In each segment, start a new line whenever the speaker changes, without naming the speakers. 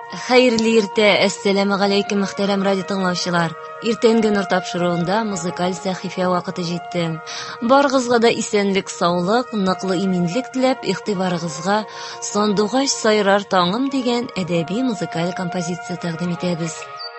Хәерле иртә, әссәламу галейкум, мөхтәрәм радио тыңлаучылар. Иртәнге нур тапшыруында музыкаль сәхифә вакыты җитте. Барыгызга да исәнлек, саулык, ныклы иминлек теләп, игътибарыгызга Сандугач сайрар таңым дигән әдәби музыкаль композиция тәкъдим итәбез.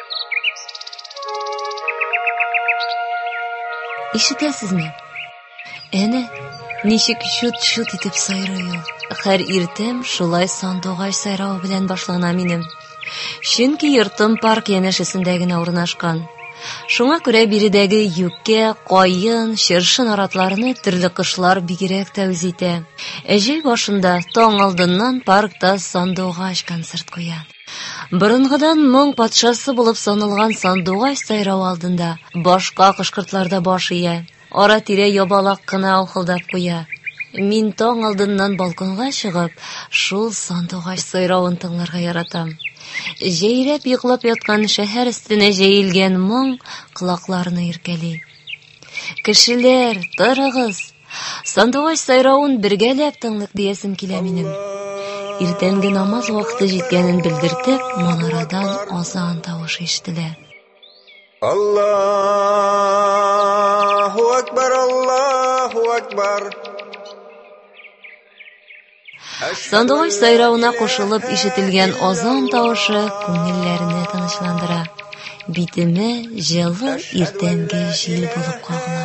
Ишетәсезме? Әнә ничек шут-шут итеп сайрый ул. Һәр иртәм шулай Сандугач сайравы белән башлана минем. Чөнки йортым парк янәшәсендә генә урнашкан. Шуңа күрә биредәге юккә, каен, чыршын аратларны төрле кошлар бигрәк тә үз итә. Җәй башында таң алдыннан паркта Сандугач концерт куя. Борынгыдан моң патшасы булып саналган Сандугач сайравы алдында башка кышкыртлар да баш ия. Ара-тирә ябалак кына ухылдап куя. Мин таң алдыннан балконга чыгып, шул Сандугач сайравын тыңларга яратам. Җәйрәп йоклап яткан шәһәр өстенә җәелгән моң колакларны иркәли. Кешеләр, торыгыз! Сандугач сайравын бергәләп тыңлык диясем килә минем. Иртәнге намаз вакыты җиткәнен белдертеп, манарадан азан тавышы ишетелә.
Аллаһу акбар, Аллаһу акбар.
Сандугач сайравына кушылып ишетелгән азан тавышы күңелләрне тынычландыра. Битеме җылы иртәнге җил булып кагыла.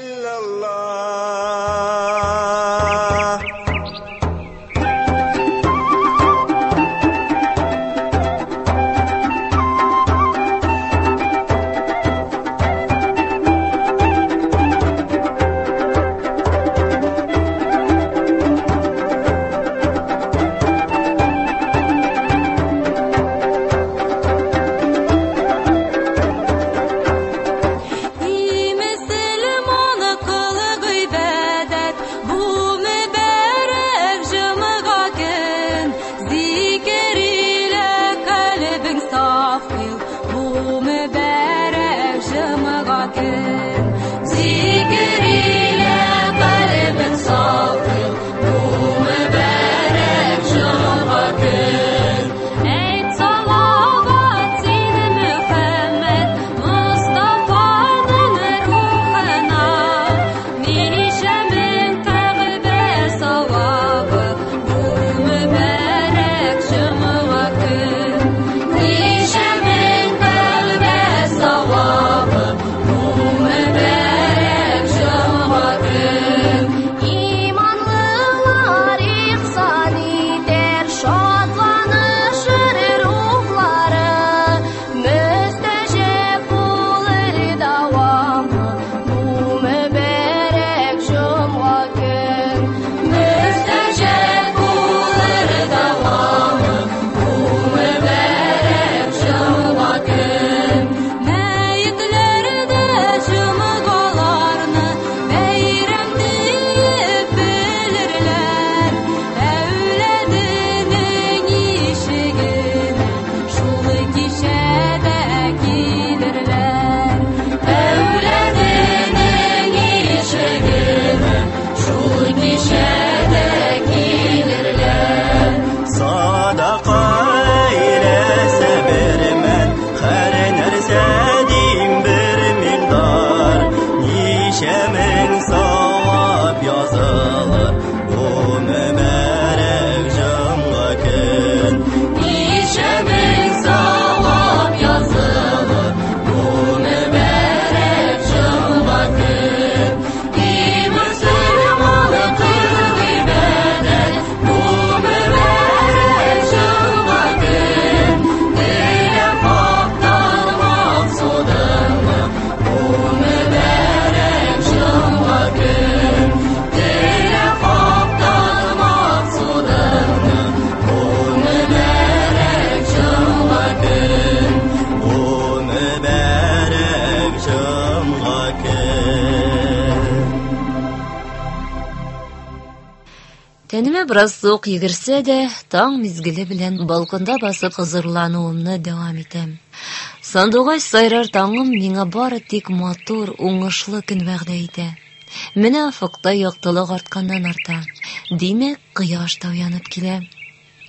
Тәнемә бераз суык йөгерсә дә, таң мизгеле белән балконда басып хозурлануымны дәвам итәм. Сандугач сайрар таңым миңа бары тик матур, уңышлы көн вәгъдә итә. Менә офыкта яктылык артканнан арта. Димәк, кояш та уянып килә.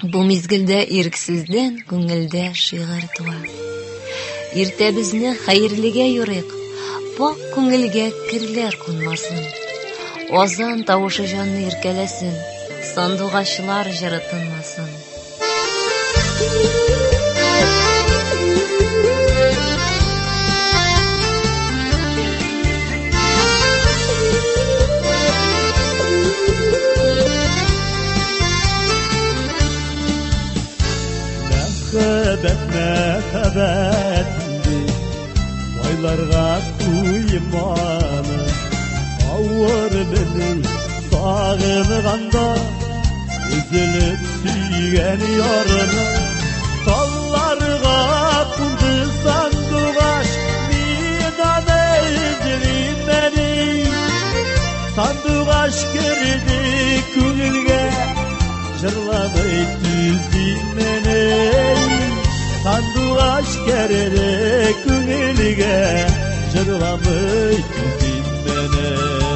Бу мизгелдә ирексездән күңелдә шигырь туа. Иртә безне хәерлегә юрыйк, пак күңелгә кирләр кунмасын. Азан тавышы җанны иркәләсен, сандугачлар җыры тынмасын.
Мәхәббәт байларга куйманы авыр мине сагынганда үзелеп сөйгән ярына талларга кунды сандугач мин аны эзлим сандугач керде күңелгә җырлады түзим менә Сандугач керде күңелгә җырламый түзим менә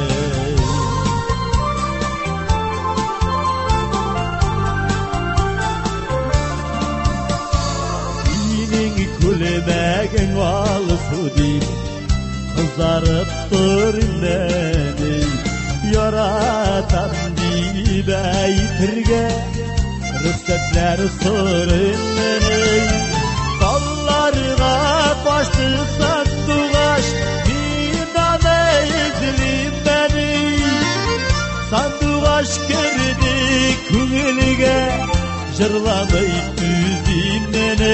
Синең күлмәгең алсу дип кызарып тор инде яратам дип әйтергә рөхсәтләр сорыймын Талларга кашты сандугач мин аны эзлим Сандугач керде күңелгә җырламый түзим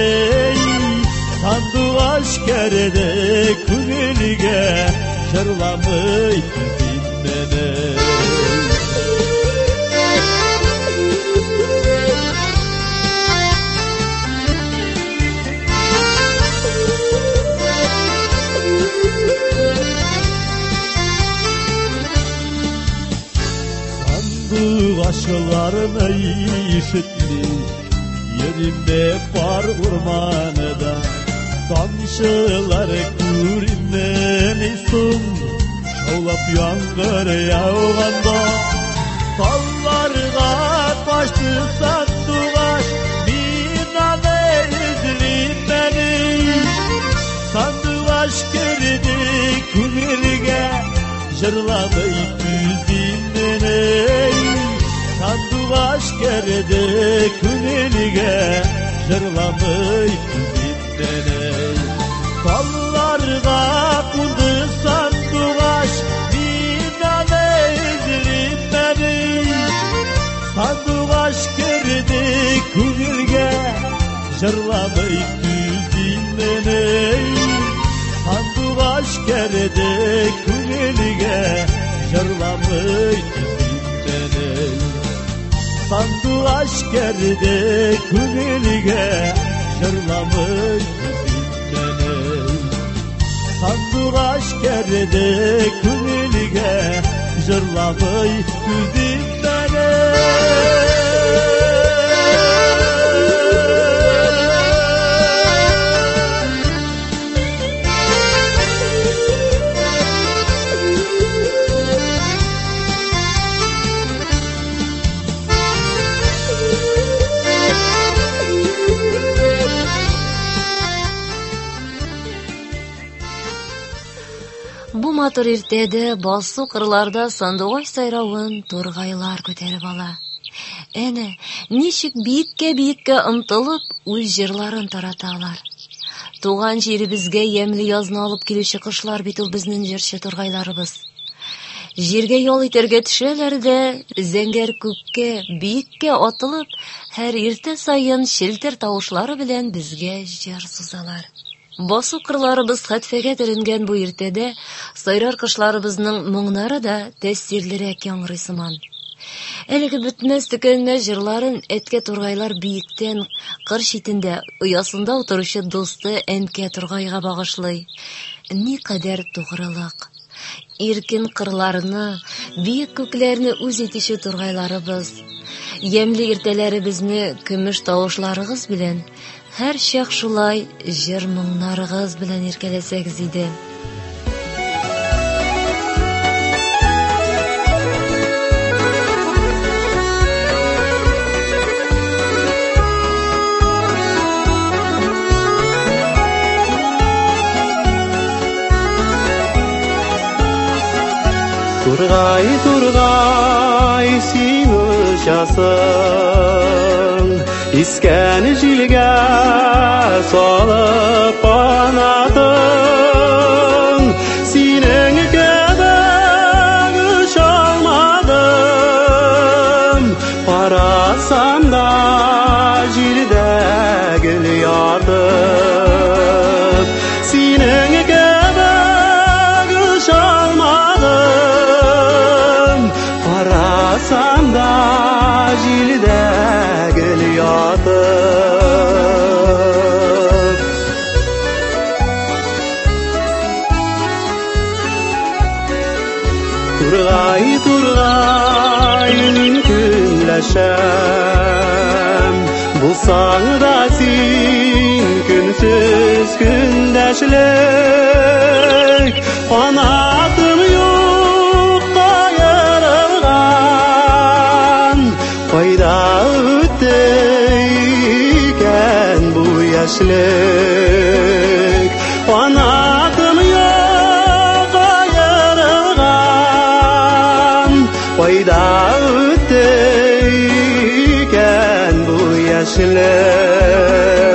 Сандугач керде күңелгә җырламый түзим Sandугачларны ишетми Yerimde бар урманында Тамчылар күренмәне соң Шаулап яңгыр яуганда Талларга кашты сандугач мин аны эзлим Сандугач керде күңелгә җырламый түзим Сандугач керде күңелгә җырламый түзим Талларга кунды сандугач мин аны эзлим Сандугач керде күңелгә җырламый түзим Сандугач керде күңелгә җырламый түзим Сандугач керде күңелгә җырламый түзим Сандугач керде күңелгә җырламый түзим
Бу матур иртәдә басу кырларда сандугач сайравын тургайлар күтәреп ала. Әнә, ничек биеккә омтылып үз җырларын тараталар. Туган җиребезгә ямьле язны алып килүче кошлар бит ул безнең җырчы тургайларыбыз. Җиргә ял итәргә төшәләр дә, зәңгәр күккә, биеккә атылып, һәр иртә саен челтер тавышлары белән безгә җыр сузалар. Басу кырларыбыз хәтфәгә төренгән бу иртәдә сайрар кошларыбызның моңнары да тәэсирлерәк яңгырый сыман. Әлеге бетмәс төкәнмәс җырларын әткә тургайлар биектән кыр читендә оясында утыручы дусты әнкә тургайга багышлый. Никадәр тугрылык. Иркен кырларны, биек күкләрне үз итүче тургайларыбыз. Ямьле иртәләребезне көмеш тавышларыгыз белән һәр чак шулай җыр моңнарыгыз белән иркәләсәгез иде.
Turgay seni uçasın isken jilge salıp kanatın senin göbek uçalmadım parasam da jilde gül yatıp senin göbek uçalmadım parasam da jilde gül yatıp Turgay mümkünleşem bulsan da sen günsüz gündeşlik kanatım yok kayırgan fayda öteyken bu yaşlık kanatım yok kayırgan fayda öteyken bu yaşlık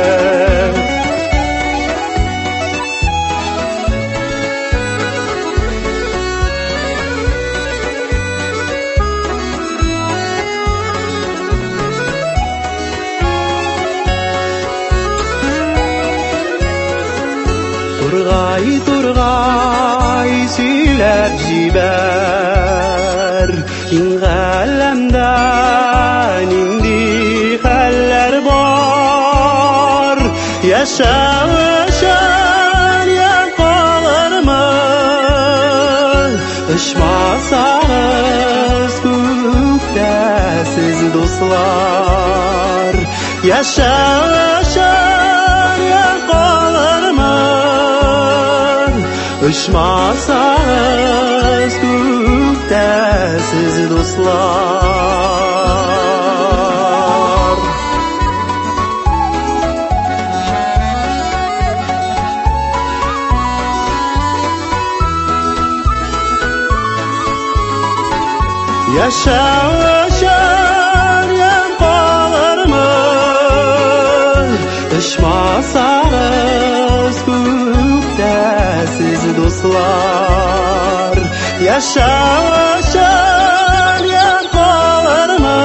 Turgay söylep jiber Kin galemde nindi haller var Yaşamışan yan kalırmı Uçmasanız gökte siz dostlar Yaşamışan yan kalırmı Uçmasanız gökte siz dostlar Yaşamışan yan kalırmı Uçmasanız gökte siz dostlar Yaşamışan yan kalırmı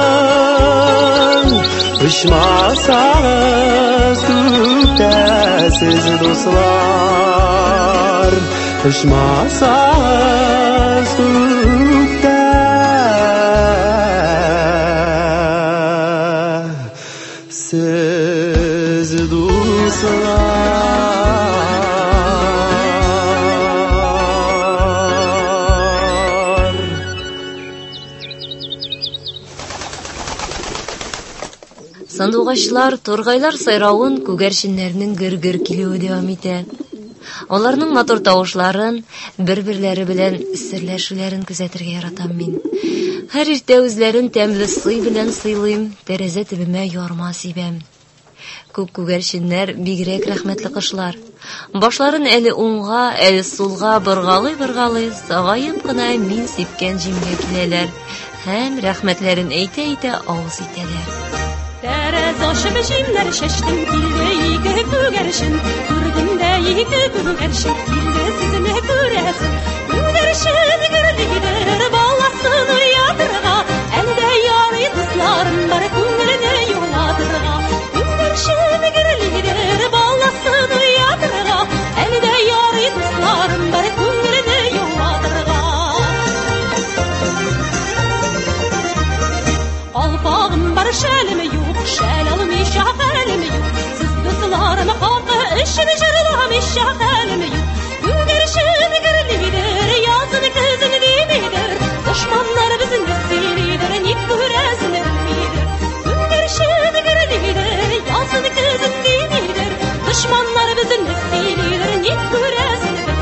Uçmasanız gökte siz dostlar Uçmasanız gökte siz dostlar
Сандугачлар, тургайлар сайравын күгәрченнәрнең гөр-гөр килүе дәвам итә. Аларның матур тавышларын, бер-бирләре белән серләшүләрен күзәтергә яратам мин. Һәр иртә үзләрен тәмле сый белән сыйлыйм, тәрәзә төбемә ярма сибәм. Күк күгәрченнәр бигрәк рәхмәтле кошлар. Башларын әле уңга, әле сулга быргалый-быргалый, сагайып кына мин сипкән җимгә киләләр һәм рәхмәтләрен әйтә-әйтә авыз итәләр.
Tərəzi aşıb jimlər şəşdim, kildə iqə күгәршін, күрдімdə iqə күгәршін, kildə sizini күрәсін. Күгәршін gürlügidər, balasın yadırğa, əldə yarı dostlarım var, күңіліне yoladırğa. Күгәршін gürlügidər, balasın yadırğa, əldə yarı dostlarım var, күңіліне yoladırğa. Alpağım var, şəlimi yok, şəl almış əlimi yok. Siz dostlarım haqqı, işini jırlamış əlimi yok. Күгәршін gürlügidər, yazın kızın demidir. Düşmanlar bizim bizlidir, nik görəsin bilmidir. Күгәршін gürlügidər, yazın kızın demidir. Düşmanlar bizim bizlidir, nik görəsin bilmidir.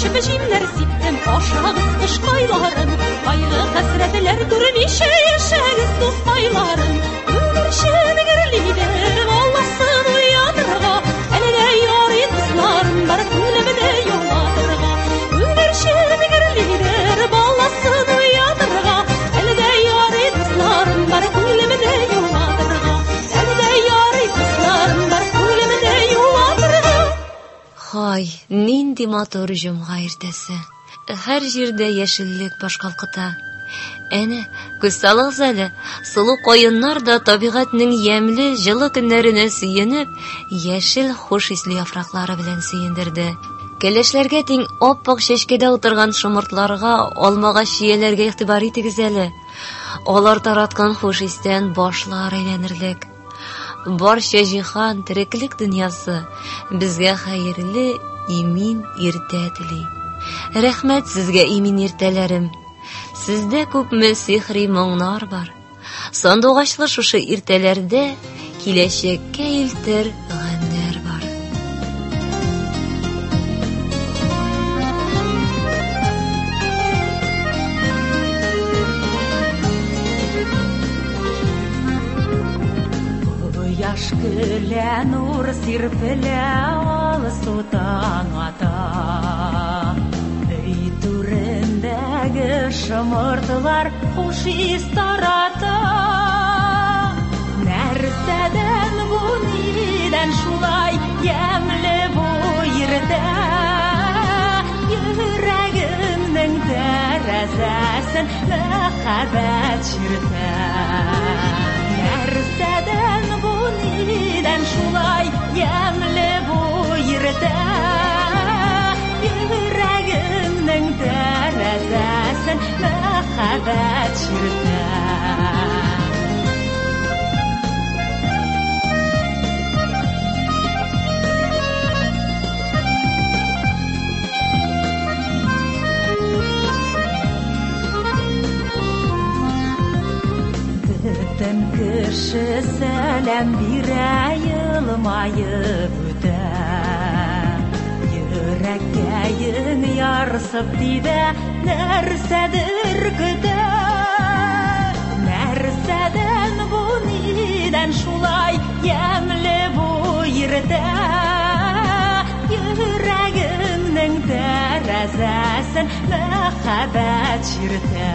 бежимләр сиптем ашагыз кыш айларын, кайгы хәсрәтләр күрмичә яшәгез дустайларын. Күгәрчен герлидер баласын уятырга, әле дә ярый кызларым бар күңелемне юлатырга. Күгәрчен герлидер баласын уятырга, әле дә ярый кызларым бар күңелемне юлатырга. Әле дә ярый кызларым бар күңелемне юлатырга.
Хай, нинди матур җомга иртәсе. Һәр җирдә яшеллек баш калкыта. Әнә, күз салыгыз әле, сылу каеннар да табигатьнең ямьле, җылы көннәренә сөенеп, яшел хуш исле яфраклары белән сөендерде. Кәләшләргә тиң оппак чәчкәдә утырган шомыртларга, алмага чияләргә игътибар итегез әле. Алар тараткан хуш истән башлар әйләнерлек. Барча җиһан, тереклек дөньясы безгә хәерле, имин иртә тели. Рәхмәт сезгә, имин иртәләрем. Сездә күпме сихри моңнар бар. Сандугачлы шушы иртәләрдә киләчәккә илтер гамнәр бар.
Кояш көлә, нур сирпелә, алсу таң ата. Өй түрендәге шымыртылар хуш ис тарата. Нәрсәдән бу, нидән шулай ямьле бу иртә? Йөрәгемнең тәрәзәсен мәхәббәт чиртә. Нәрсәдән бу, нидән шулай ямьле бу иртә? Йөрәгемнең тәрәзәсен мәхәббәт чиртә. Бөтен кеше сәлам бирә, йылмаеп үтә. Йөрәккәең ярсып тибә, нәрсәдер көтә. Нәрсәдән бу, нидән шулай ямьле бу иртә? Йөрәгемнең тәрәзәсен мәхәббәт чиртә.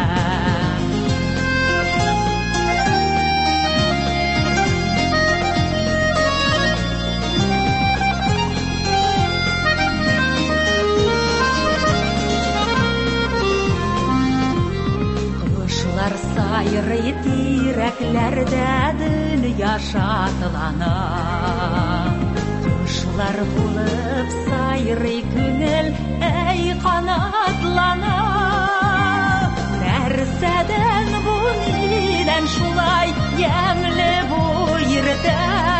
Сайрый тирәкләрдә дөнья шатлана. Кошлар булып сайрый күңел, әй канатлана. Нәрсәдән бу, нидән шулай ямьле бу иртә?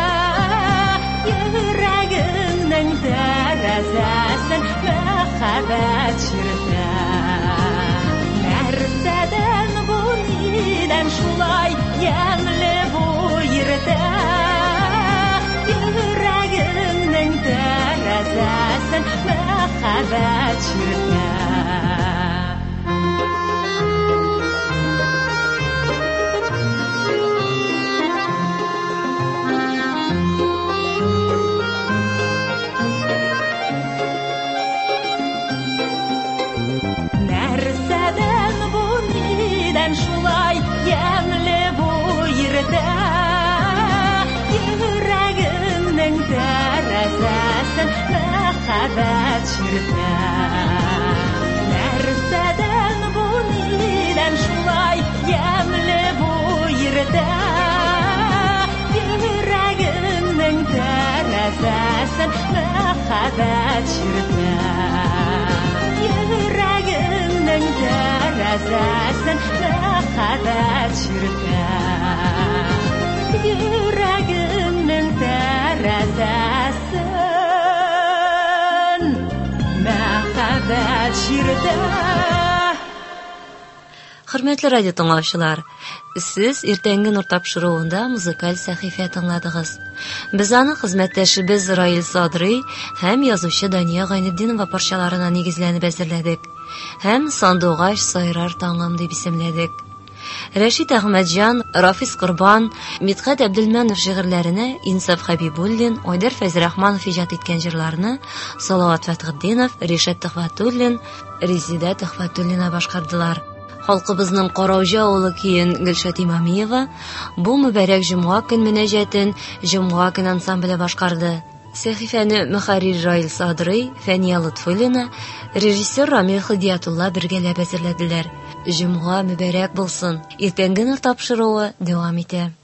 Йөрәгемнең тәрәзәсен мәхәббәт чиртә. Нәрсәдән бу, нидән шулай ямьле бу иртә? Йөрәгемнең тәрәзәсен мәхәббәт чиртә. Нәрсәдән бу, нидән шулай ямьле бу иртә? Йөрәгемнең тәрәзәсен мәхәббәт чиртә. Нәрсәдән бу, нидән шулай ямьле бу иртә? Йөрәгемнең тәрәзәсен мәхәббәт чиртә. Йөрәгемнең тәрәзәсен мәхәббәт чиртә. Йөрәгемнең тәрәзәсен мәхәббәт чиртә.
Хөрмәтле радио тыңлаучылар, сез иртәнге нур тапшыруында музыкаль сәхифә тыңладыгыз. Без аны хезмәттәшебез Раил Садрый һәм язучы Дания Гайнетдинова парчаларына нигезләнеп әзерләдек һәм Сандугач сайрар таңым дип исемләдек. Рәшит Әхмәтҗан, Рафис Корбан, Мидхәт Әбделманов шигырьләренә Инсаф Хәбибуллин, Айдар Фәзрахманов иҗат иткән җырларны Салават Фәтхетдинов, Ришат Төхфәтуллин, Резида Төхфәтуллина башкардылар. Халкыбызның Караужы авылы киен Гөлшат Имамиева бу мүбәрәк җомга көн мөнәҗәтен җомга көн ансамбле башкарды. Сәхифәне мөхәррир Раил Садрый, Фәния Лутфуллина, режиссер Рамил Хидиятулла бергәләп әзерләделәр. Җомга мүбәрәк булсын. Иртәнге нур тапшыруы дәвам итә.